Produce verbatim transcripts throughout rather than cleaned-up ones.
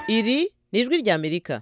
Iri ni ijwi ry'Amerika.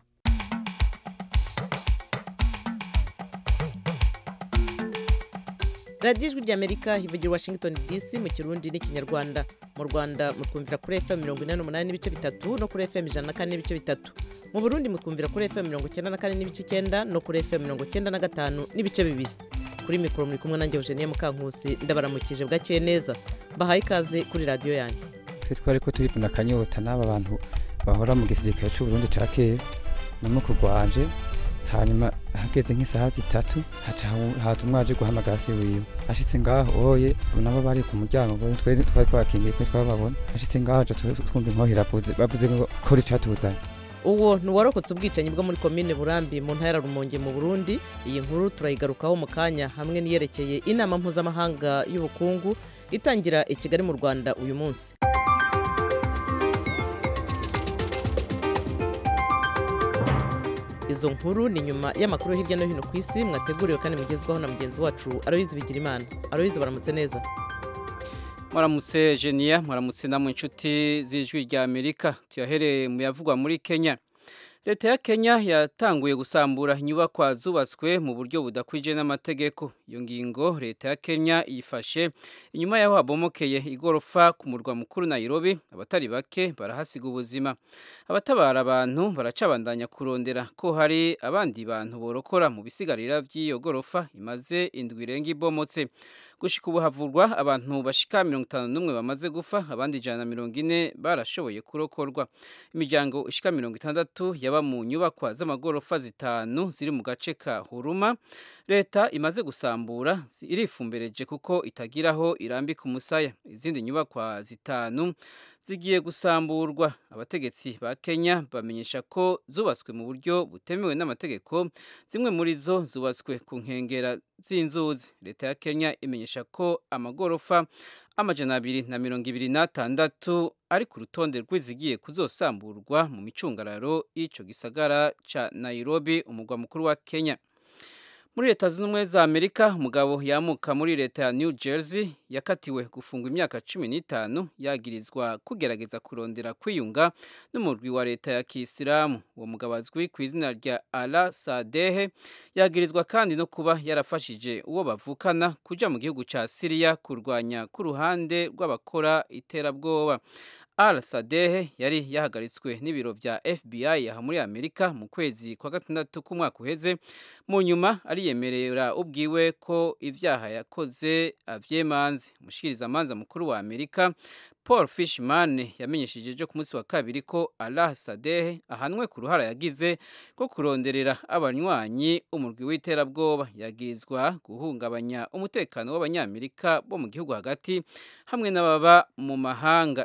radiyo ijwi ry'Amerika hivugira Washington D C mu Kirundi n'Ikinyarwanda. Mu Rwanda mutwumvira kuri F M mirongo inani n'umunani n'ibice bitatu no kuri F M ijana na kane n'ibice bitatu. Mu Burundi mutwumvira kuri F M mirongo icyenda na kane n'ibice icyenda no kuri F M mirongo icyenda na gatanu n'ibice bibiri. Kuri mikoro muri kumwe nanjye Eugenie Mukankusi, ndabaramukije bwakeye neza. Bahaye ikaze kuri radiyo yanyu. Twe twari ko turipfuna akanyota n'aba bantu bahora mu gisirikare cy'u Burundi ca kera no kurwanje, hanyuma hageze nk'isaha zitatu haca umwaje guhamagara se wiwe. Ashitse ngaho oye nabo bari ku muryango, twari twari twakingiye twe twababona. Ashitse ngaho aca twumva inkohera bavuze bavuze ngo kuri catuzanye. Uwo ntuwarokotse ubwicanyi bwo muri komine Burambi mu ntara Rumonge mu Burundi. Iyi nkuru turayigarukaho mu kanya hamwe niyerekeye inama mpuzamahanga y'ubukungu itangira i Kigali mu Rwanda uyu munsi. Izo nkuru ni nyuma y'amakuru hirya no hino ku isi mwateguriwe kandi mugezwaho na mugenzi wacu Aloyize Bigirimana. Aloyize, baramutse neza. Mwaramutse Genia, mwaramutse namwe inshuti z'ijwi rya Amerika. Tuyahereye mu yavugwa muri Kenya. Leta ya Kenya yatanguye gusambura inyubakwa zubatswe mu buryo budakwije n'amategeko. Iyo ngingo leta ya Kenya yifashe inyuma yaho habomokeye igorofa ku murwa mukuru Nairobi, abatari bake barahasiga ubuzima. Abatabara abantu baracabandanya kurondera ko hari abandi bantu borokora mu bisigarira by'iyo gorofa imaze indwi irenga ibomotse. Gushika ubu havurwa abantu bashika mirongo itanu n'umwe bamaze gufa, abandi ijana na mirongo ine barashoboye kurokorwa. Imiryango ishika mirongo itandatu yaba mu nyubakwa z'amagorofa zitanu ziri mu gace ka Huruma leta imaze gusambura irifumbereje kuko itagiraho irambika umusaya. Izindi nyubakwa zitanu zigiye gusamburwa. Abategetsi ba Kenya bamenyesha ko zubatswe mu buryo butemewe n'amategeko, zimwe muri zo zubatswe ku nkengera z'inzuzi. Leta ya Kenya imenyesha ko amagorofa amajana abiri na mirongo ibiri n'atandatu ari ku rutonde rw'izigiye kuzosamburwa mu micungararo y'ico gisagara ca Nairobi, umugwa mukuru wa Kenya. Muri Leta Zunze Ubumwe za Amerika, umugabo yamuka muri leta ya New Jersey yakatiwe gufungwa imyaka cumi n'itanu yagirizwa kugerageza kurondera kwiyunga n'umurwi wa leta ya Kisilamu. Uwo mugabo azwi ku izina rya Alaa Saadeh yagirizwa kandi no kuba yarafashije uwo bavukana kuja mu gihugu ca Syria kurwanya ku ruhande rw'abakora iterabwoba. Alaa Saadeh yari yahagaritswe n'ibiro vya F B I aha muri Amerika mu kwezi kwa gatandatu k'umwaka uheze, mu nyuma ariyemerera ubwiwe ko ivyaha yakoze avyemanze. Umushikirizamanza mukuru wa Amerika Paul Fishman yamenyesheje ejo ku munsi wa kabiri ko Alaa Saadeh ahanwe ku ruhara yagize ko kuronderera abanywanyi umurwi w'iterabwoba. Yagirizwa guhungabanya umutekano w'abanyamerika bo mu gihugu hagati hamwe n'ababa mu mahanga.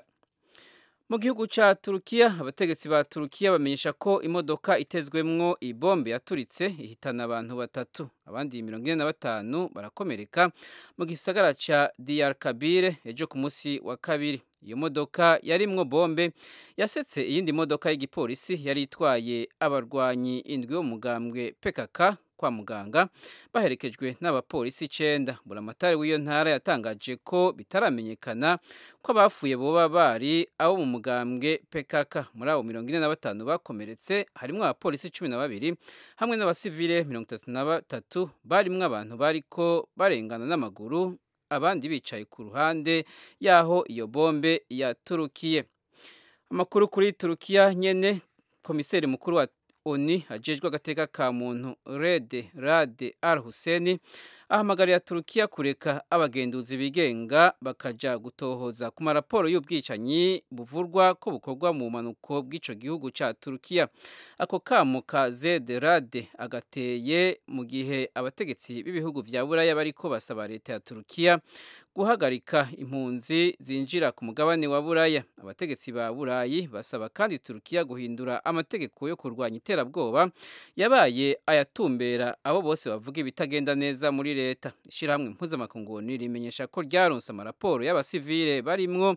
Mu gihugu ca Turukiya, abategetsi ba Turukiya bamenyesha ko imodoka itezwemwo ibombe yaturitse ihitana abantu batatu, abandi mirongo ine na batanu barakomereka mu gisagara ca Diyarbakir ejo ku munsi wa kabiri. Iyo modoka yarimwo bombe yasetse iyindi modoka y'igipolisi yari itwaye abarwanyi indwi bo mugambwe P K K kwa muganga baherekejwe n'abapolisi icenda. Buramatari w'iyo ntara yatangaje ko bitaramenyekana ko abafuye boba bari abo mu mugambwe P K K. Muri abo mirongo ine na batanu bakomeretse harimwo abapolisi cumi na babiri hamwe n'abasivile mirongo itatu na batatu barimwo abantu bariko barengana n'amaguru, abandi bicaye ku ruhande yaho iyo bombe yaturukiye. Amakuru kuri Turukiya nyene, komiseri mukuru wa ONU ajejwe agateka ka muntu Rede Rade Al Hussein ahamagarira Turukiya kureka abagenduzi bigenga bakaja gutohoza ku maraporo y'ubwicanyi buvurwa ko bukorwa mu manuko bw'ico gihugu ca Turukiya. Ako kamo ka Zede Rade agateye mu gihe abategetsi b'ibihugu vya Buraya bariko basaba leta ya Turukiya guhagarika impunzi zinjira ku mugabane wa Buraya. Abategetsi ba Burayi basaba kandi Turukiya guhindura amategeko yo kurwanya iterabwoba yabaye ayatumbera abo bose bavuga ibitagenda neza muri leta. Ishirahamwe mpuzamakungu rimenyesha ko ryaronse amaraporo y'abasivile barimwo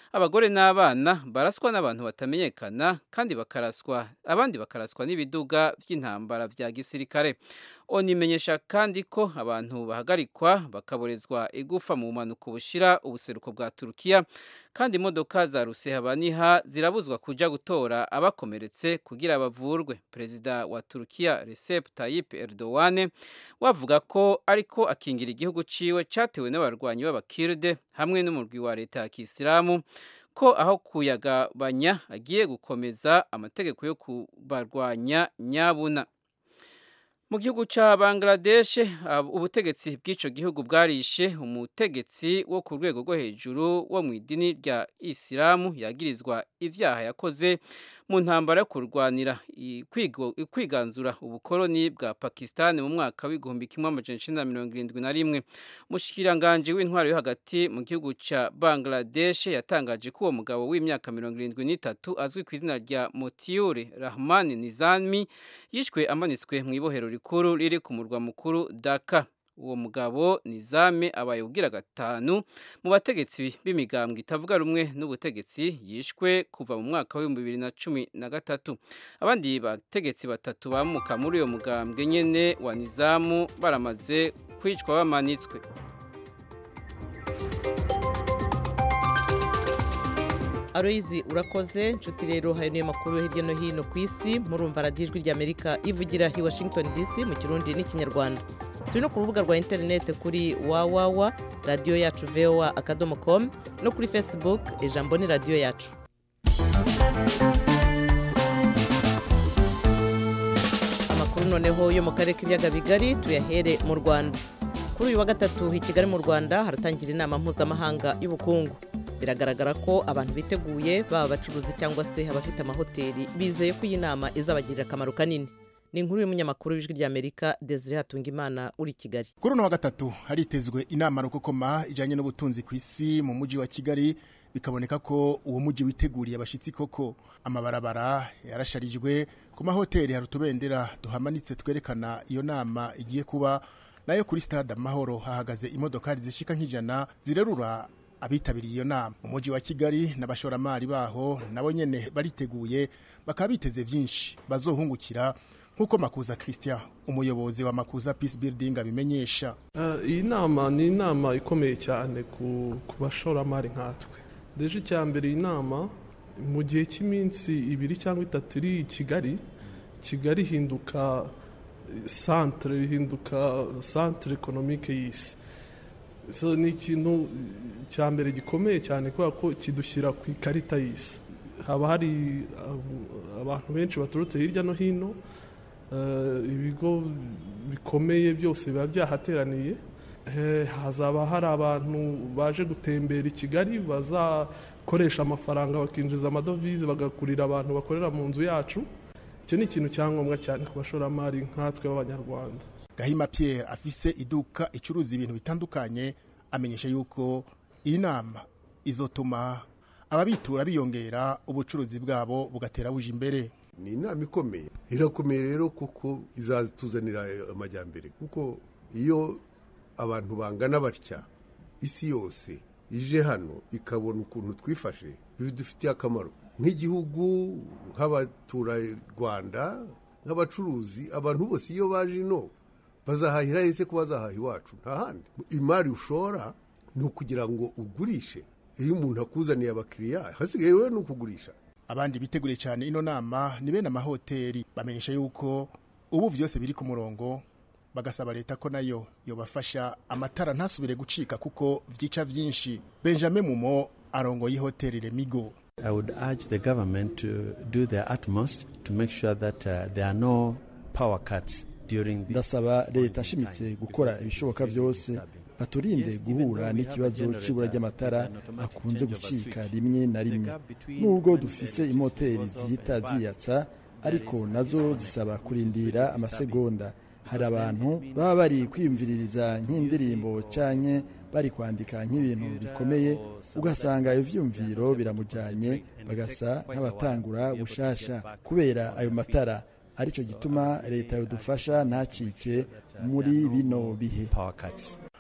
abagore n'abana baraswa n'abantu batamenyekana kandi bakaraswa abandi bakaraswa n'ibiduga by'intambara vya gisirikare. Oni imenyesha kandi ko abantu bahagarikwa bakaborezwa igufa mu manuko bushira ubuseruko bwa Turukiya kandi imodoka za rusehabaniha zirabuzwa kuja gutora abakomeretse kugira bavurwe. Perezida wa Turukiya Recep Tayyip Erdogan wavuga ko ariko akingira igihugu ciwe catewe n'abarwanyi b'abakirde hamwe n'umurwi wa leta ya Kisilamu ko aho kuyagabanya agiye gukomeza amategeko yo kubarwanya nyabuna. Mu gihugu ca Bangladesh ubutegetsi bw'ico gihugu bwarishe umutegetsi wo ku rwego rwo hejuru wo mu idini rya Isilamu yagirizwa ivyaha yakoze mu ntambara yo kurwanira kwiganzura ubukoloni bwa Pakistan mu mwaka w'igihumbi kimwe amajana icenda na mirongo irindwi na rimwe. Umushikiranganje w'intwaro yo hagati mu gihugu ca Bangladesh yatangaje ko uwo mugabo w'imyaka mirongo irindwi n'itatu azwi ku izina rya Motiur Rahman Nizami yishwe amanitswe mu ibohero rikuru riri ku murwa mukuru Dhaka. Uwo mugabo Nizame abaye ugira gatanu mu bategetsi b'imigambwe itavuga rumwe n'ubutegetsi yishwe kuva mu mwaka wa bibiri na cumi na gatatu. Abandi bategetsi batatu bamuka muri uyo mugambwe nyene wa Nizamu baramaze kwicwa bamanitswe. Aloyizi urakoze nshuti rero hayo niyo makuru yo hirya no hino ku isi murumva radiyo ijwi ry'Amerika ivugira i Washington D C mu Kirundi n'Ikinyarwanda. Turi no ku rubuga rwa interineti kuri wawawa radiyo yacu voa akadomo com no kuri Facebook ijambo ni radiyo yacu. Amakuru noneho yo mu karere k'ibiyaga bigari tuyahere mu Rwanda. Kuri uyu wa gatatu i Kigali mu Rwanda haratangira inama mpuzamahanga y'ubukungu. Biragaragara ko abantu biteguye baba abacuruzi cyangwa se abafite amahoteli bizeye ko iyi nama izabagirira akamaro kanini. Ni inkuru y'umunyamakuru w'ijwi ry'Amerika Desire Hatungimana uri Kigali. Kuri uno wa gatatu haritezwe inama rukokoma ijanye n'ubutunzi ku isi mu muji wa Kigali, bikaboneka ko uwo muji witeguriye abashitsi koko. Amabarabara yarasharijwe, ku mahoteli hari utubendera duhamanitse twerekana iyo nama igiye kuba, nayo kuri stade Amahoro hahagaze imodokari zishika nk'ijana zirerura abitabiriye iyo nama. Mu muji wa Kigali n'abashoramari baho nabo nyene bariteguye, bakabiteze vyinshi bazohungukira nkuko Makuza Christian umuyobozi wa Makuza Peace Building abimenyesha. Uh, iyi nama ni inama ikomeye cyane ku bashoramari nkatwe. Deje cyambere inama mu gihe cy'iminsi ibiri cyangwa itatu iri Kigali, Kigali hinduka centre hinduka centre économique y'isi. So ni ikintu cyambere gikomeye cyane kubera ko kidushyira ku ikarita y'isi. Haba hari abantu benshi baturutse hirya no hino, ibigo bikomeye byose biba byahateraniye. Hazaba hari abantu baje gutembera i Kigali bazakoresha amafaranga bakinjiza amadovize bagakurira abantu bakorera mu nzu yacu. Icyo ni ikintu cyangombwa cyane ku bashoramari nkatwe b'Abanyarwanda. Gahima Pierre afise iduka icuruza ibintu bitandukanye amenyesha yuko iyi nama izotuma ababitura biyongera ubucuruzi bwabo bugatera buje imbere. Ni inama ikomeye, irakomeye rero kuko izatuzanira amajyambere, kuko iyo abantu bangana batya isi yose ije hano ikabona ukuntu twifashe bidufitiye akamaro nk'igihugu, nk'abatura Rwanda, nk'abacuruzi. Abantu bose iyo baje no bazahahira ese ko bazahaha iwacu nta handi. Imari ushora ni ukugira ngo ugurishe. Iyo umuntu akuzaniye abakiriya hasigaye wewe no kugurisha. Abandi biteguriye cyane ino nama ni bene amahoteli, bamenyesha yuko ubu vyose biri ku murongo, bagasaba leta ko nayo yobafasha amatara ntasubire gucika kuko vyica vyinshi. Benjamin Mumo arongoye hoteli Remigo. I would urge the government to do their utmost to make sure that uh, there are no power cuts during the. Ndasaba leta shimitse gukora ibishoboka byose baturinde guhura n'ikibazo cy'ibura ry'amatara akunze gucika rimwe na rimwe. Nubwo dufise imoteri zihita ziyatsa, ariko nazo zisaba kurindira amasegonda. Hari abantu baba bari kwiyumviririza nk'indirimbo canke bari kwandika nk'ibintu bikomeye, ugasanga ivyumviro biramujanye bagasa nk'abatangura gushasha kubera ayo matara. Arico gituma leta yodufasha ntacike muri bino bihe.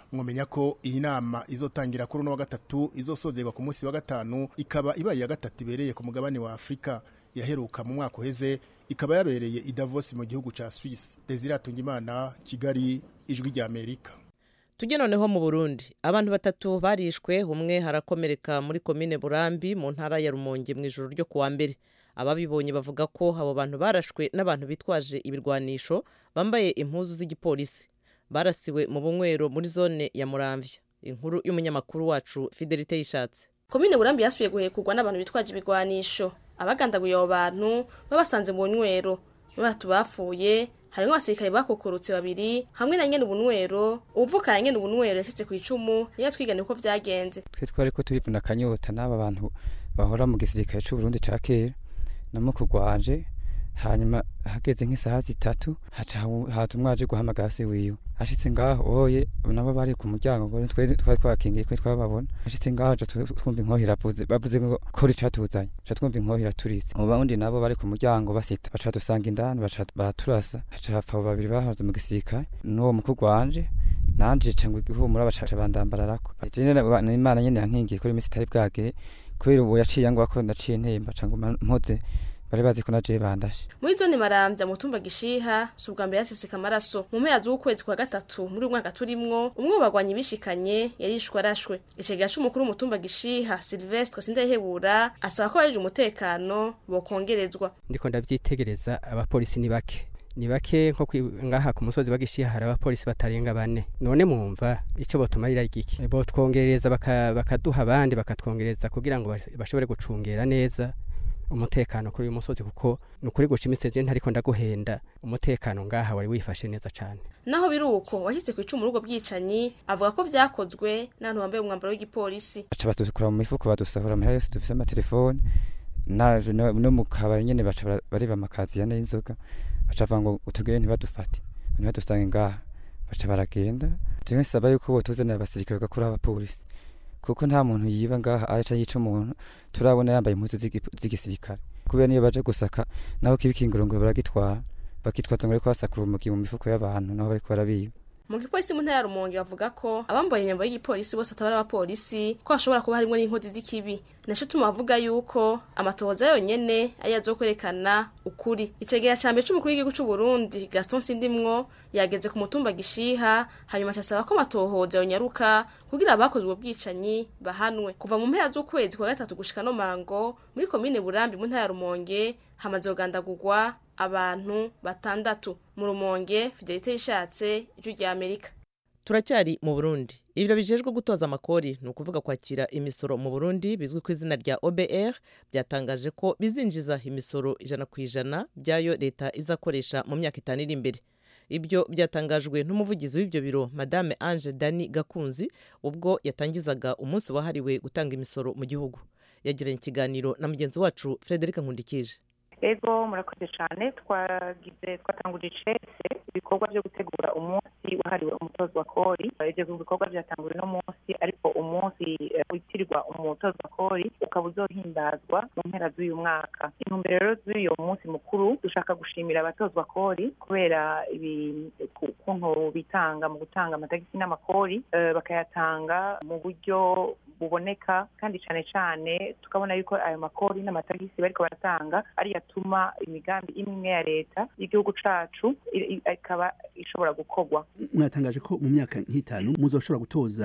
mwomenya ko iyi nama izotangira kuri uno wa gatatu izosozerwa ku munsi wa gatanu ikaba ibaye ya gatatu ibereye ku mugabane wa Afrika yaheruka mu mwaka uheze ikaba yabereye i Davos mu gihugu ca Swiss. Desire Tungimana, Kigali, Ijwi rya Amerika. Tujye noneho mu Burundi, abantu batatu barishwe, umwe harakomereka muri komine Burambi mu ntara ya Rumonge mu ijoro ryo kuwa mbere. Ababibonye bavuga ko abo bantu barashwe n'abantu bitwaje ibirwanisho bambaye impuzu z'igipolisi. Barasiwe mu bunywero muri zone ya Muramvya. Inkuru y'umunyamakuru wacu Fidelite Yishatse. Komine Burambi yasubiye guhekugwa n'abantu bitwaje ibirwanisho. Abagandaguye abo bantu babasanze mu bunywero. N'abantu bapfuye harimo abasirikare bakokorotse babiri hamwe na nyene ubunywero. Uvukana nyene ubunywero yashitse ku icumu niyo twigana uko vyagenze. Twe twari ko turivuna kanyota n'aba bantu bahora mu gisirikare cy'u Burundi ca kera namukugwanje hanyuma hageze nk'isaha zitatu haca haza umwaje guhamagara se wiyo ashitse ngaho oye nabo bari ku muryango ngo twari twakingiye ko twababona ashitse ngaho twumva inkohira bavuze bavuze ngo kuri catuzanye cha twumva inkohira turitse mu bandi nabo bari ku muryango basita baca dusanga indani baca baraturasa haca hapfa babiri bahoze mu gisirikare n'uwo mukugwanje nanje cyangwa igihumura baca bandambararako Imana nyene yankingiye kuri imisi itari bwage kubera ubu yaciye ngo ko ndaciye ntemba cyangwa mpoze bari bazi ko naje bandashe. Muri zone Maramvya mu tumba gishiha subwa mbere yaseseka amaraso mu mpera z'ukwezi kwa gatatu muri umwaka turimwo umwe bagwanye bishikanye yarishwe arashwe. Icegera c'umukuru mu tumba gishiha Sylvestre Sindayihebura asaba ko abaje umutekano bokongerezwa. Ndiko ndavyitegereza abapolisi ni bake ni bake nko ngaha ku musozi bagishiha hari abapolisi batarenga bane. None mumva ico botumarira igiki bo twongereza bakaduha abandi bakatwongereza kugira ngo bashobore gucungera neza umutekano kuri uyu musozi kuko nukuri gucimitse je ntariko ndaguhenda umutekano ngaha wari wifashe neza cyane. Naho biruko washyitse ku icumu rugo bwicanyi avuga ko vyakozwe n'abantu bambaye umwambaro w'igipolisi. Baca batuzukura mu mifuko badusahura amahera yose dufise amatelefone naje no mu kabari nyene baca bariba amakazi ya n'inzoga baca vanga utugeye ntibadufate ntibadufite ngaha baca baragenda. Jewe nsaba yuko botuzanira abasirikare bakura abapolisi kuko nta muntu yiba ngaha aca yica umuntu turabona yambaye impuzu z'igisirikare kubera niyo baje gusaka naho kibikingurunguru baragitwara bakitwaza ngo ariko basakura umugi mu mifuko y'abantu naho bari kwarabiba. Mu gipolisi mu ntara ya Rumonge bavuga ko abambaye imyambaro y'igipolisi bose atabara abapolisi ko hashobora kuba harimo n'inkozi z'ikibi. Nasho tumavuga yuko amatohoza yonyene ari azokwerekana ukuri. Icegera cambe c'umukuru w'igihugu c'u Burundi Gaston Sindimwo yageze ku mutumba gishiha hanyuma cyasaba ko amatohoza yonyaruka kugira abakozwe ubwicanyi bahanwe. Kuva mu mpera z'ukwezi kwa gatatu gushika no mango muri komine Burambi mu ntara ya Rumonge hamaze kugandagurwa abantu batandatu. Mu Rumonge Fidelite Yishatse, Ijwi rya Amerika. Turacyari mu Burundi. Ibiro bijejwe gutoza amakori ni ukuvuga kwakira imisoro mu Burundi bizwi ku izina rya O B R byatangaje ko bizinjiza imisoro ijana ku ijana byayo leta izakoresha mu myaka itanu iri imbere. Ibyo byatangajwe n'umuvugizi w'ibyo biro Madame Ange Dani Gakunzi ubwo yatangizaga umunsi wahariwe gutanga imisoro mu gihugu. Yagiranye ikiganiro na mugenzi wacu Frederic Nkundikije. Ego murakoze cyane twagize twatanguje icese ibikorwa byo gutegura umunsi wahariwe umutozo wa kori. Ibyo bikorwa byatangujwe no munsi ariko umunsi witirirwa umutozo wa kori ukaba uzohimbazwa mu mpera z'uyu mwaka. Intumbero rero z'uyu munsi mukuru dushaka gushimira abatozwa kori kubera ibi kuntu bitanga mu gutanga amatagisi n'amakori bakayatanga mu buryo buboneka kandi cyane cyane tukabona yuko ayo makori n'amatagisi bariko baratanga ari yatuma imigambi imwe ya leta y'igihugu cacu ikaba ishobora gukorwa. Mwatangaje ko mu myaka nk'itanu muzoshobora gutoza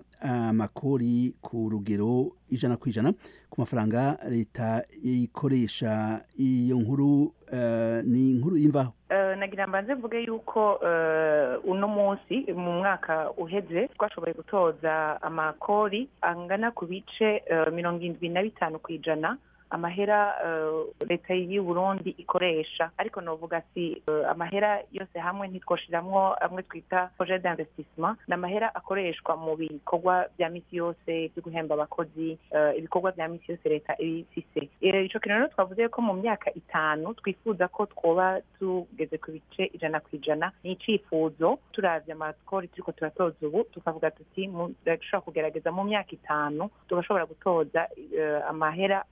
amakori ku rugero ijana ku ijana ku mafaranga leta ikoresha. Iyo nkuru uh, ni inkuru y'imvaho. Uh, nagira mbanze mvuge yuko uh, uno munsi mu mwaka uheze twashoboye gutoza amakori angana ku bice uh, mirongo indwi na bitanu ku ijana amahera uh, leta y'u Burundi ikoresha. Ariko novuga si uh, amahera yose hamwe ntitwoshiramwo amwe twita projet d'investissement n'amahera akoreshwa mu bikorwa bya misi yose byo guhemba abakozi uh, ibikorwa bya misi yose leta ibifise. Ico kintu rero twavuze ko mu myaka itanu twifuza ko twoba tugeze ku bice ijana ku ijana. Ni icifuzo turavye amakori turiko turatoza ubu tukavuga tuti dushobora kugerageza mu myaka itanu tugashobora gutoza uh, amahera ibice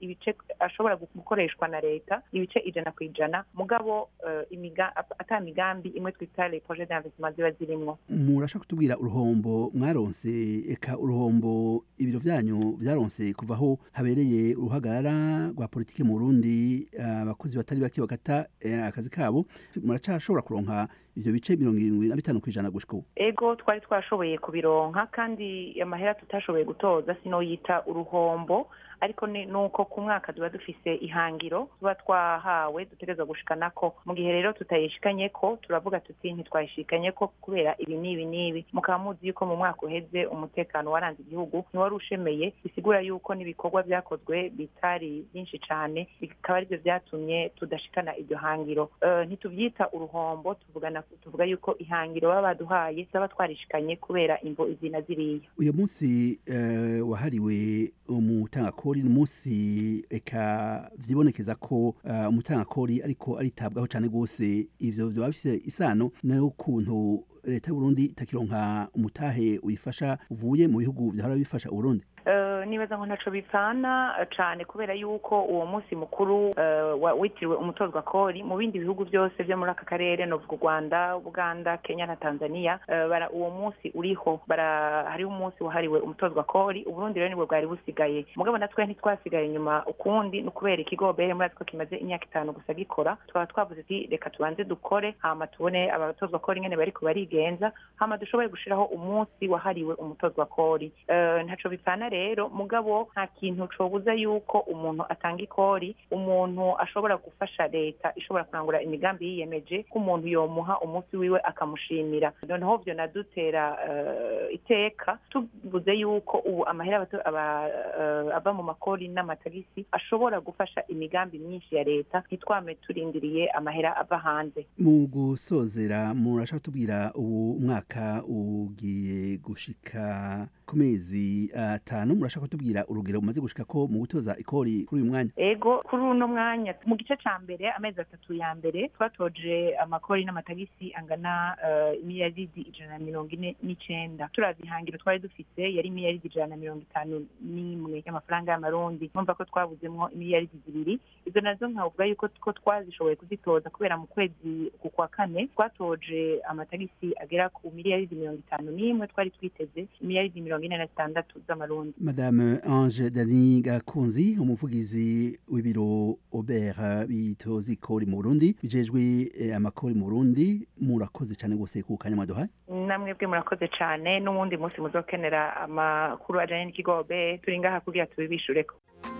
ashobora gukoreshwa na leta ibice ijana ku ijana mugabo uh, imiga ata migambi imwe twita les projets d'investissement ziba zirimwo. Murashaka kutubwira uruhombo mwaronse eka uruhombo ibiro vyanyu vyaronse kuvaho habereye uruhagarara rwa politike mu Burundi abakozi uh, batari bake bagata uh, akazi kabo muracashobora kuronka ivyo bice mirongo irindwi na bitanu kwijana gushika ubu? Ego twari twashoboye kubironka kandi amahera tutashoboye gutoza sino yita uruhombo ariko nuko ku mwaka duba dufise ihangiro tuba twahawe dutegerezwa gushikanako mu gihe rero tutayishikanyeko turavuga tuti ntitwayishikanyeko kubera ibi n'ibi n'ibi mukaba muzi yuko mu mwaka uheze umutekano waranze igihugu niwari ushemeye bisigura yuko n'ibikorwa vyakozwe bitari byinshi cane bikaba arivyo vyatumye tudashikana iryo hangiro. Uh, ntituvyita uruhombo tuvugana tuvuga yuko ihangiro baba baduhaye zaba twarishikanye kubera imvo izina ziriya. Uyu munsi uh, wahariwe umutangakori n'umunsi eka vyibonekeza ko uh, umutangakori ariko aritabwaho cane gose ivyo byo bafise isano nayo kuntu leta y'u Burundi itakironka umutahe uyifasha uvuye mu bihugu vyahora bifasha u Burundi. Uh, nibaza ngo ntaco bipfana uh, cane kubera yuko uwo munsi mukuru uh, witiriwe umutozwa kori mu bindi bihugu byose byo muri aka karere no vuga Rwanda, Uganda, Kenya na Tanzania uh, bara uwo munsi uriho bara hari umunsi wahariwe umutozwa kori u Burundi rero nibwo bwari busigaye mugabo natwe ntitwasigaye nyuma ukundi no kubera ikigobere muri atwo kimaze imyaka itanu gusa gikora twaba twavuze ati reka tubanze dukore hama tubone abatozwa kori ngene bari ko barigenza hama dushoboye gushiraho umunsi wahariwe umutozwa kori. Uh, ntaco bipfana rero mugabo nta kintu cobuza yuko umuntu atanga ikori umuntu ashobora gufasha leta ishobora kurangura imigambi yiyemeje ko umuntu yomuha umunsi wiwe akamushimira noneho byo nadutera uh, iteka tuvuze yuko ubu amahera aba uh, ava mu makori n'amatagisi ashobora gufasha imigambi myinshi ya leta ntitwame turindiriye amahera ava hanze. Mu gusozera murashaka tubwira ubu mwaka ugiye gushika ku mezi atanu uh, murashaka tubwira urugero umaze gushika ko mu gutoza ikori kuri uyu mwanya? Ego kuri uno mwanya mu gice ca mbere amezi atatu ya mbere twatoje amakori n'amatagisi angana uh, miliyaridi ijana na mirongo ine n'icenda turavye ihangiro twari dufise yari miliyaridi ijana na mirongo itanu n'imwe y'amafaranga y'amarundi numva ko twabuzemwo miliyaridi zibiri izo nazo nkavuga yuko ko twazishoboye kuzitoza kubera mu kwezi kwa kane twatoje amatagisi agera ku miliyaridi mirongo itanu n'imwe twari twiteze miliyaridi mirongo ine na zitandatu z'amarundi. Madame Ange Dani Gakunzi umuvugizi w'ibiro Aubert bitoza ikori mu Burundi bijejwe eh, amakori mu Burundi murakoze cyane gose ku kanya mwaduhaye. Namwe bwe murakoze cyane n'ubundi munsi muzokenera amakuru ajanye n'ikigobe turi ngaha kugira tubibishureko.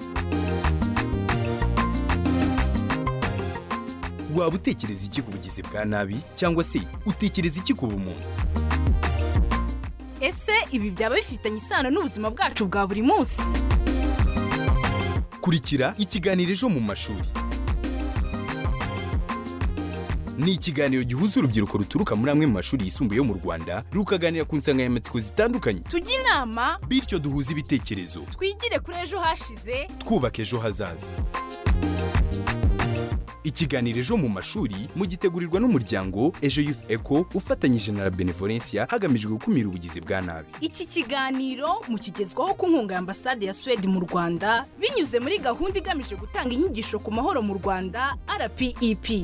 Waba utekereza iki ku bugizi bwa nabi cyangwa se utekereza iki ku bumuntu? Ese ibi byaba bifitanye isano n'ubuzima bwacu bwa buri munsi? Kurikira ikiganiro ejo mu mashuri. Ni ikiganiro gihuza urubyiruko ruturuka muri amwe mu mashuri yisumbuye yo mu Rwanda rukaganira ku nsanganyamatsiko zitandukanye. Tujye inama bityo duhuze ibitekerezo. Twigire kuri ejo hashize twubaka ejo hazaza. Ikiganiro ejo mu mashuri mugitegurirwa n'umuryango Ejo Youth Eco ufatanyije na Benevolencia hagamijwe gukumira ubugizi bwa nabi. Iki kiganiro mukigezwaho ku nkunga ya Ambasade ya Sweden mu Rwanda binyuze muri gahunda igamije gutanga inyigisho ku mahoro mu Rwanda R P E P.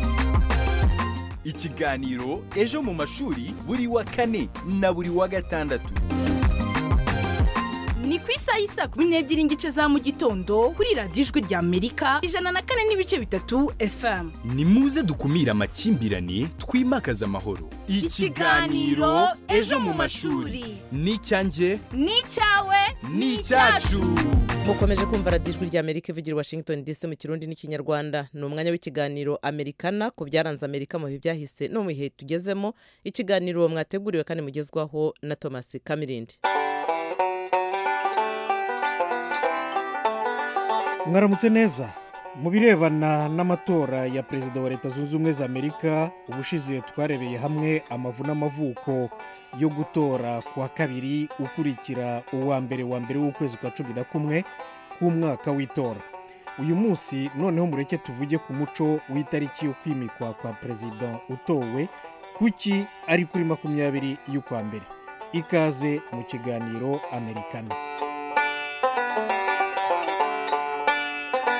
Ikiganiro ejo mu mashuri buri wa kane na buri wa gatandatu. Ni ku isaha y'isa kumi n'ebyiri n'igice za mu gitondo kuri radiyo ijwi rya Amerika ijana na kane n'ibice bitatu F M. Ni muze dukumira amakimbirane twimakaza amahoro. Ikiganiro ejo mu mashuri ni icyanjye ni icyawe ni icyacu. Mukomeje kumva radiyo ijwi rya Amerika ivugira Washington D C mu kirundi n'ikinyarwanda. Ni umwanya w'ikiganiro Amerikana ku byaranze Amerika mu bihe byahise no mu bihe tugezemo. Ikiganiro mwateguriwe kandi mugezwaho na Thomas Kamirindi. Mwaramutse neza mu birebana n'amatora ya perezida wa leta zunze ubumwe za Amerika ubushize twarebeye hamwe amavu n'amavuko yo gutora kuwa kabiri ukurikira uwa mbere wa mbere w'ukwezi kwa cumi na kumwe k'umwaka w'itora. Uyu munsi noneho mureke tuvuge ku muco w'itariki yo kwimikwa kwa perezida utowe kuki ari kuri makumyabiri y'ukwa mbere. Ikaze mu kiganiro Amerikana.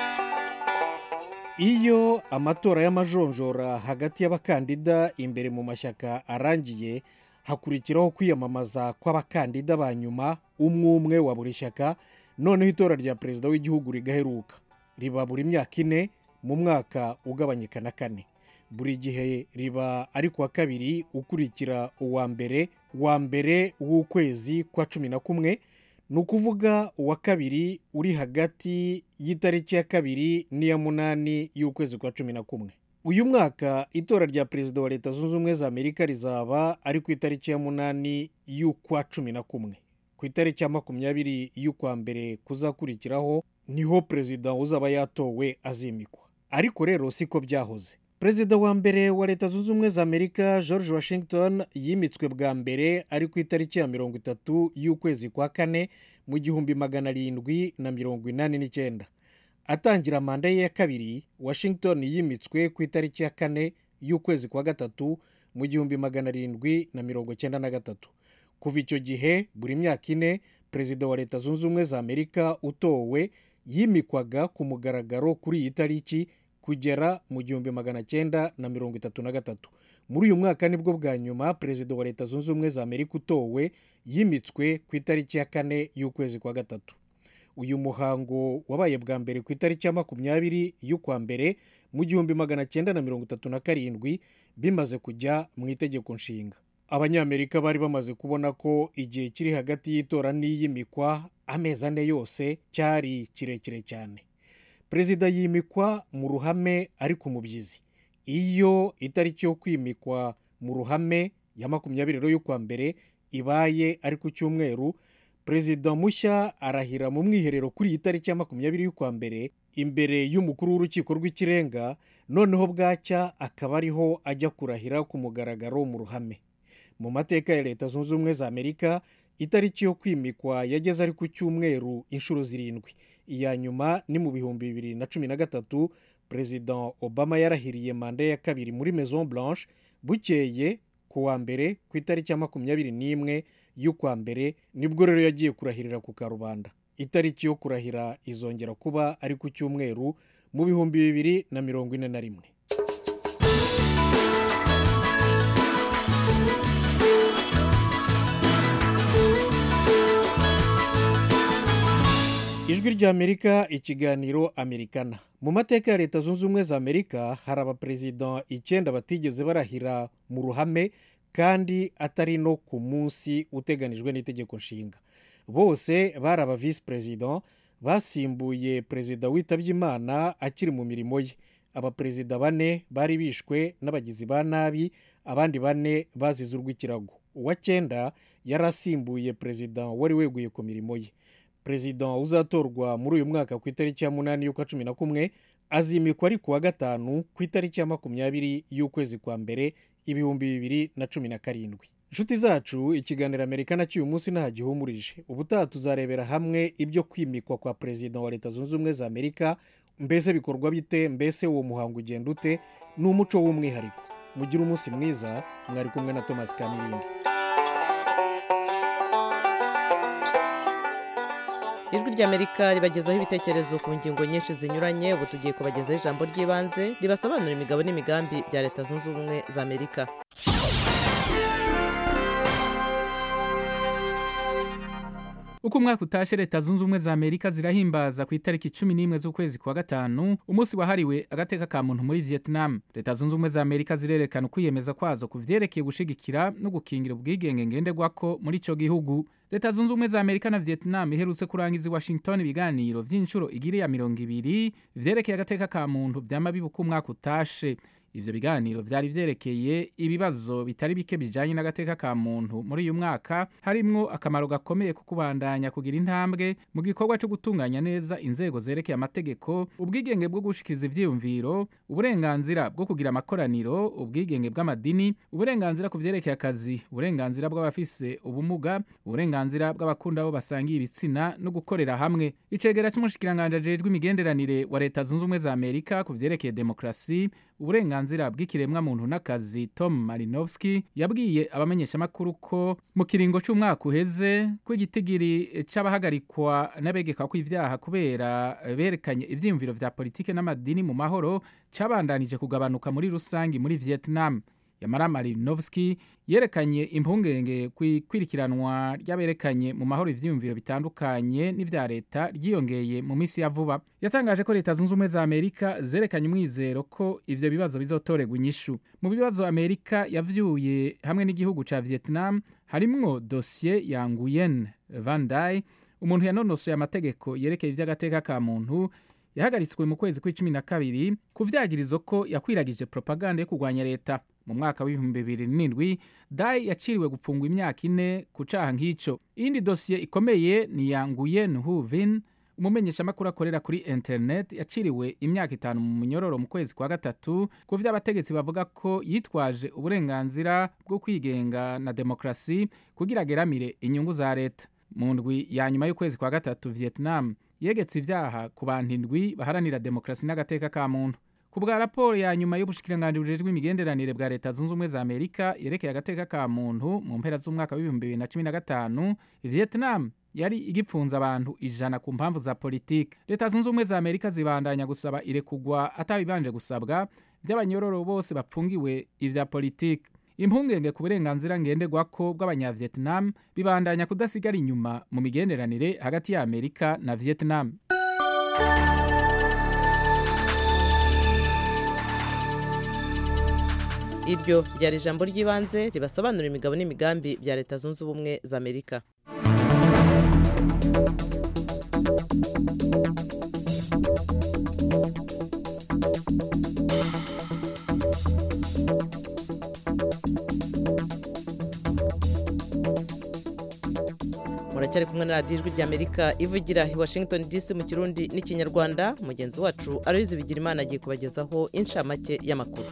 iyo amatora y'amajonjora hagati y'abakandida imbere mu mashyaka arangiye hakurikiraho kwiyamamaza kw'abakandida ba nyuma umwe umwe wa buri shyaka noneho itora rya perezida w'igihugu rigaheruka riba buri myaka ine mu mwaka ugabanyika na kane buri gihe riba ari kuwa kabiri ukurikira uwa mbere wa mbere w'ukwezi kwa cumi na kumwe ni ukuvuga uwa kabiri uri hagati y'itariki ya kabiri n'iya munani y'ukwezi kwa cumi na kumwe uyu mwaka itora rya perezida wa leta zunze ubumwe za amerika rizaba ari ku itariki ya munani y'ukwa cumi na kumwe ku itariki ya makumyabiri y'ukwa mbere kuzakurikiraho niho perezida uzaba yatowe azimikwa ariko rero siko byahoze perezida wa mbere wa leta zunze ubumwe za amerika george washington yimitswe bwa mbere ari ku itariki ya mirongo itatu y'ukwezi kwa kane mu gihumbi magana arindwi na mirongo inani n'icyenda atangira manda ye ya kabiri washington yimitswe ku itariki ya kane y'ukwezi kwa gatatu mu gihumbi magana arindwi na mirongo cyenda na gatatu kuva icyo gihe buri myaka ine perezida wa leta zunze ubumwe za amerika utowe yimikwaga ku mugaragaro kuri iyi tariki kugera mu gihumbi magana cyenda na mirongo itatu na gatatu muri uyu mwaka nibwo bwa nyuma perezida wa leta zunze ubumwe za amerika utowe yimitswe ku itariki ya kane y'ukwezi kwa gatatu uyu muhango wabaye bwa mbere ku itariki ya makumyabiri y'ukwa mbere mu gihumbi magana cyenda na mirongo itatu na karindwi bimaze kujya mu itegeko nshinga abanyamerika bari bamaze kubona ko igihe kiri hagati y'itora n'iyimikwa amezi ane yose cyari kirekire cyane perezida yimikwa mu ruhame ari ku mubyizi iyo itariki yo kwimikwa mu ruhame ya makumyabiri y'ukwa mbere ibaye ari ku cyumweru perezida mushya arahira mu mwiherero kuri iyi tariki ya makumyabiri y'ukwa mbere imbere y'umukuru w'urukiko rw'ikirenga noneho bwacya akaba ariho ajya kurahira ku mugaragaro mu ruhame mu mateka ya leta zunze ubumwe za amerika itariki yo kwimikwa yageze ari ku cyumweru inshuro zirindwi iya nyuma ni mu bihumbi bibiri na cumi na gatatu perezida obama yarahiriye manda ya kabiri muri maison blanche bukeye ku wa mbere ku itariki ya makumyabiri n'imwe y'ukwa mbere nibwo rero yagiye kurahirira ku karubanda itariki yo kurahira izongera kuba ari ku cyumweru mu bihumbi bibiri na mirongo ine na rimwe ijwi ry'amerika ikiganiro amerikana mu mateka ya leta zunze ubumwe za amerika hari abaperezida icyenda batigeze barahira mu ruhame kandi atari no ku munsi uteganijwe n'itegeko nshinga bose bari aba visi perezida basimbuye perezida witabye imana akiri mu mirimo ye abaperezida bane bari bishwe n'abagizi ba nabi abandi bane bazize urw'ikirago uwa cyenda yari asimbuye perezida wari weguye ku mirimo ye perezida uzatorwa muri uyu mwaka ku itariki ya munani y'ukwa cumi na kumwe azimikwa ari kuwa gatanu ku itariki ya makumyabiri y'ukwezi kwa mbere ibihumbi bibiri na cumi na karindwi inshuti zacu ikiganiro amerikana cy'uyu munsi ntahagihumurije ubutaha tuzarebera hamwe ibyo kwimikwa kwa perezida wa leta zunze ubumwe za amerika mbese bikorwa bite mbese uwo muhango ugenda ute ni umuco w'umwihariko mugire umunsi mwiza mwari kumwe na Thomas Kamilindi ijwi ry'amerika ribagezaho ibitekerezo ku ngingo nyinshi zinyuranye ubu tugiye kubagezaho ijambo ry'ibanze ribasobanurira imigabo n'imigambi bya leta zunze ubumwe za amerika uko umwaka utashe leta zunze ubumwe za amerika zirahimbaza ku itariki cumi n'imwe z'ukwezi kwa gatanu umunsi wahariwe agateka ka muntu muri vietnam leta zunze ubumwe za amerika zirerekana ukwiyemeza kwazo ku vyerekeye gushigikira no gukingira ubwigenge ngenderwako muri ico gihugu leta zunze ubumwe za amerika na vietnam iherutse kurangiza i washington ibiganiro vy'inshuro igiri ya mirongo ibiri vyerekeye agateka ka muntu vyama bibuka umwaka utashe ivyo biganiro vyari vyerekeye ibibazo bitari bike bijanye n'agateka ka muntu muri uyu mwaka harimwo akamaro gakomeye ku kubandanya kugira intambwe mu gikorwa cyo gutunganya neza inzego zerekeye amategeko ubwigenge bwo gushikiza ivyiyumviro uburenganzira bwo kugira amakoraniro ubwigenge bw'amadini uburenganzira ku vyerekeye akazi uburenganzira bw'abafise ubumuga uburenganzira bw'abakunda bo basangiye ibitsina no gukorera hamwe icegera cy'umushikiranganje ajejwe imigenderanire wa leta zunze ubumwe za amerika ku vyerekeye demokrasi uburenganzira uburenganzira bw'ikiremwa muntu n'akazi Tom Malinowski yabwiye abamenyeshamakuru ko mu kiringo c'umwaka uheze ko igitigiri c'abahagarikwa n'abegeka kw'ivyaha kubera berekanye ivyiyumviro vya politike n'amadini mu mahoro cabandanije kugabanuka muri rusangi muri Vietnam. Yamara Malinowski yerekanye impungenge kwikurikiranwa ry'aberekanye mu mahoro ivyiyumviro bitandukanye n'ivya leta ryiyongeye mu misi ya vuba. Yatangaje ko leta zunze ubumwe za Amerika zerekanye umwizero ko ivyo bibazo bizotorerwa inyishu. Mu bibazo Amerika yavyuye hamwe n'igihugu ca Vietnam harimwo dossier ya Nguyen Van Dai, umuntu yanonosoye amategeko yerekeye ivy'agateka ka muntu yahagaritswe mu kwezi kw'icumi na kabiri ku vyagirizo ko yakwiragije propaganda yo kurwanya leta. Mu mwaka w'ibihumbi bibiri n'indwi Dai yaciriwe gupfungwa imyaka ine ku caha nk'ico. Iyindi dosiye ikomeye ni ya Nguyen Hu Vin, umumenyeshamakuru akorera kuri internet yaciriwe imyaka itanu mu munyororo mu kwezi kwa gatatu ku vy'abategetsi bavuga ko yitwaje uburenganzira bwo kwigenga na demokrasi kugira ageramire inyungu za leta. Mu ndwi ya nyuma y'ukwezi kwa gatatu Vietnam yegetse ivyaha ku bantu indwi baharanira demokrasi n'agateka ka muntu. Ku bwa raporo ya nyuma y'ubushikiranganje bujejwe imigenderanire bwa leta zunze ubumwe za Amerika yerekeye agateka ka muntu mu mpera z'umwaka w'ibihumbi bibiri na cumi na gatanu, Vietnam yari igipfunza abantu ijana ku mpamvu za politike. Leta zunze ubumwe za Amerika zibandanya gusaba irekugwa atabibanje gusabwa by'abanyororo bose bapfungiwe ivya politike. Impungenge ku burenganzira ngenderwako bw'abanyavietnam bibandanya kudasigara inyuma mu migenderanire hagati ya Amerika na Vietnam. Iryo ryari ijambo ry'ibanze ribasobanura imigabo n'imigambi bya leta zunze ubumwe za Amerika. Muracyari kumwe na radiyo ijwi ry'Amerika ivugira i Washington D C mu Kirundi n'ikinyarwanda. Mugenzi wacu Aloyizi Bigirimana agiye kubagezaho inshamake y'amakuru.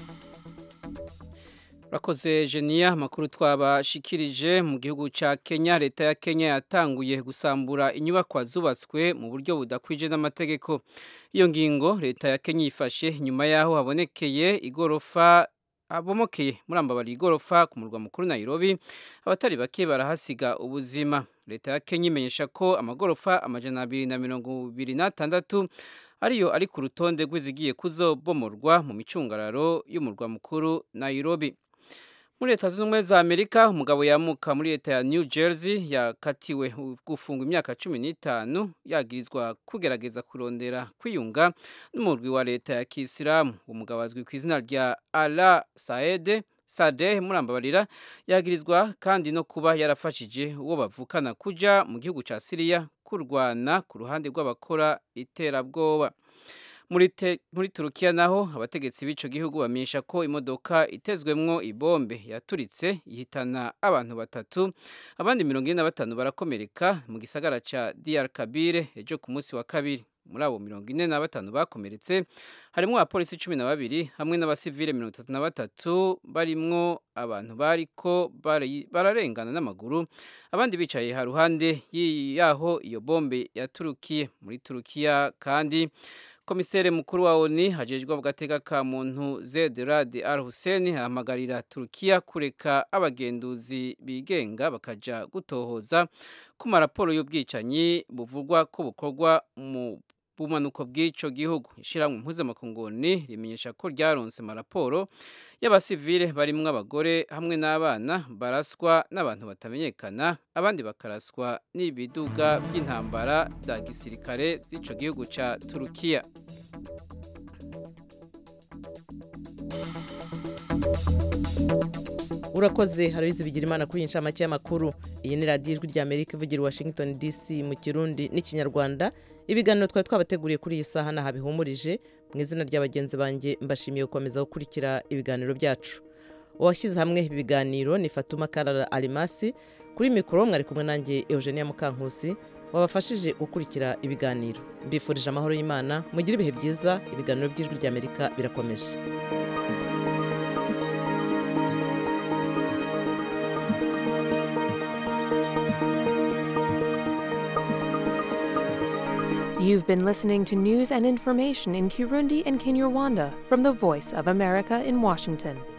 Rakoze Genia, makuru twabashikirije mu gihugu ca Kenya. Leta ya Kenya yatanguye gusambura inyubakwa zubatswe mu buryo budakwije n'amategeko. Iyo ngingo leta ya Kenya ifashe nyuma yaho habonekeye igorofa abomokeye murambabari igorofa ku murwa mukuru Nairobi, abatari bake barahasiga ubuzima. Leta ya Kenya imenyesha ko amagorofa amajana abiri na mirongo ibiri n'atandatu ariyo ari ku rutonde rw'izigiye kuzobomorwa mu micungararo y'umurwa mukuru Nairobi. Muri leta zunze ubumwe za Amerika, umugabo yamuka muri leta ya New Jersey yakatiwe gufungwa imyaka cumi n'itanu yagirizwa kugerageza kurondera kwiyunga n'umurwi wa leta ya Kisilamu. Umugabo azwi ku izina rya Ala Saede Sadeh murambabarira yagirizwa kandi no kuba yarafashije uwo bavukana kuja mu gihugu ca Syria kurwana ku ruhande rw'abakora iterabwoba. Muri te, muri Turukiya naho abategetsi b'ico gihugu bamenyesha ko imodoka itezwemwo ibombe yaturitse ihitana abantu batatu, abandi mirongo ine na batanu barakomereka mu gisagara ca Diyarbakir ejo ku munsi wa kabiri. Muri abo mirongo ine na batanu bakomeretse harimwo abapolisi cumi na babiri hamwe n'abasivile mirongo itatu na batatu, barimwo abantu bariko bararengana n'amaguru, abandi bicaye haruhande yaho iyo bombe yaturukiye. Muri Turukiya kandi Komisere mukuru wa O N U hajejwe agateka ka muntu Zeid Rad Al Hussein ahamagarira Turukiya kureka abagenduzi bigenga bakaja gutohoza ku maraporo y'ubwicanyi buvugwa ko bukorwa mu bumanuko bw'ico gihugu. Ishiramwe mpuzamakungu rimenyesha ko ryaronse maraporo y'abasivile barimwo abagore hamwe n'abana baraswa n'abantu batamenyekana, abandi bakaraswa n'ibiduga by'intambara bya gisirikare z'ico gihugu ca Turukiya. Urakoze Aloyizi Bigirimana kuri inshamake y'amakuru. Iyi ni radiyo ijwi ry'Amerika ivugira i Washington D C mu Kirundi n'ikinyarwanda. Ibiganiro twari twabateguriye kuri iyi saha naha bihumurije. Mu izina ry'abagenzi banjye mbashimiye gukomeza gukurikira ibiganiro byacu. Uwashyize hamwe ibi biganiro ni Fatuma Karara Alimasi. Kuri mikoro mwari kumwe nanjye Eugenia Mukankusi wabafashije gukurikira ibiganiro. Mbifurije amahoro y'Imana, mugire ibihe byiza. Ibiganiro by'ijwi ry'Amerika birakomeje. You've been listening to news and information in Kirundi and Kinyarwanda from the Voice of America in Washington.